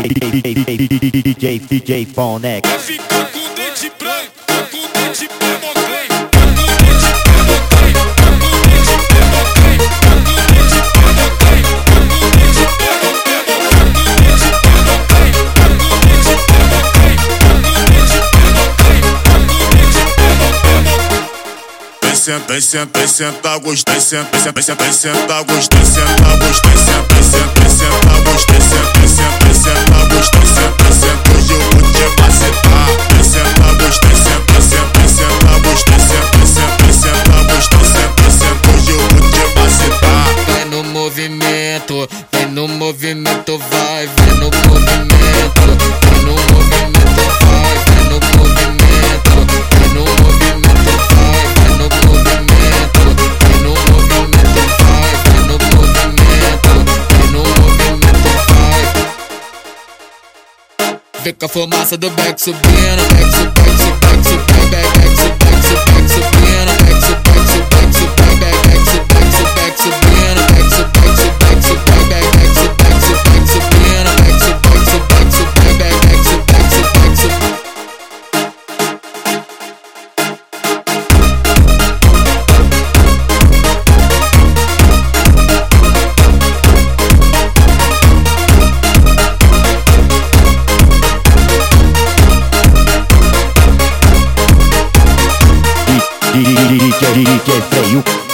DJ Fonex. Vai ficar com o dente branco, com o dente Playmobil. Vem senta gosto, vem senta gosto, vem senta gosto, vem senta gosto, vem senta gosto, hoje eu vou te macetar. Vem senta gosto, vem senta gosto, hoje eu vou te macetar. Vai no movimento, vai no movimento, vai no movimento, vai no movimento, vai no movimento, vai no movimento, vai no movimento, vai no movimento, vai no movimento, vai. Vê com a fumaça do back subindo, back subindo, back subindo, back subindo, back subindo, back subindo, back subindo, back subindo, back subindo, back subindo, back subindo, DJ Freio.